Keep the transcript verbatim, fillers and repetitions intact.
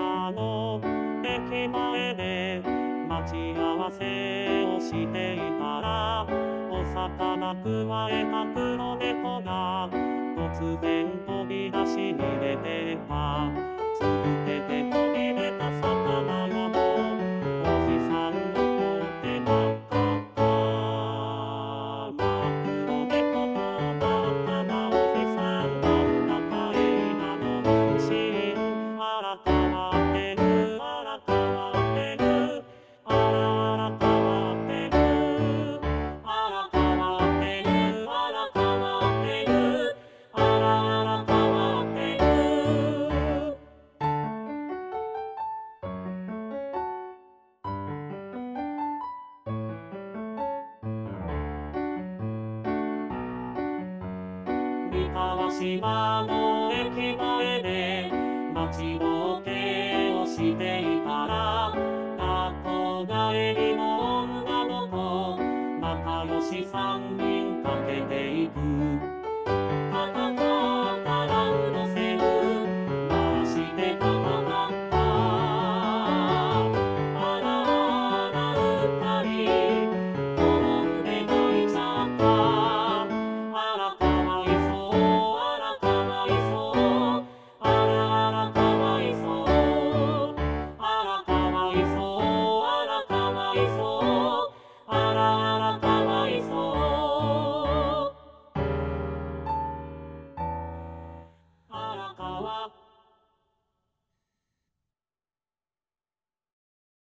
屋の駅前で待ち合わせをしていたら、お魚くわえた黒猫が突然飛び出し逃げてった続けて飛び出た魚屋のおじさんの手がかった黒猫とバカなおじさんなんだか映画のシーンあら変わってるあら変わってるあらあら変わってるあら変わってるあら変わってるあらあら変わってる三河島の駅前で待ちぼうけをしていたら、学校帰りの女の子仲良しさん